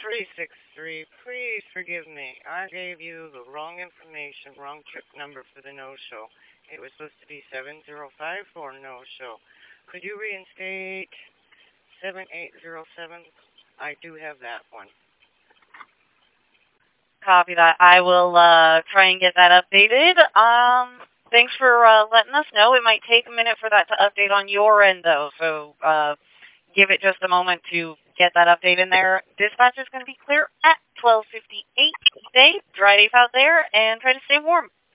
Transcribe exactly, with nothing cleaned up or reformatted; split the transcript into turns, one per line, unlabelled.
three six three, please forgive me. I gave you the wrong information, wrong trip number for the no-show. It was supposed to be seven zero five four no-show. Could you reinstate seven eight zero seven? I do have that one.
Copy that. I will uh, try and get that updated. Um, thanks for uh, letting us know. It might take a minute for that to update on your end, though, so uh, give it just a moment to get that update in there. Dispatch is going to be clear at twelve fifty-eight. Stay dry days out there and try to stay warm.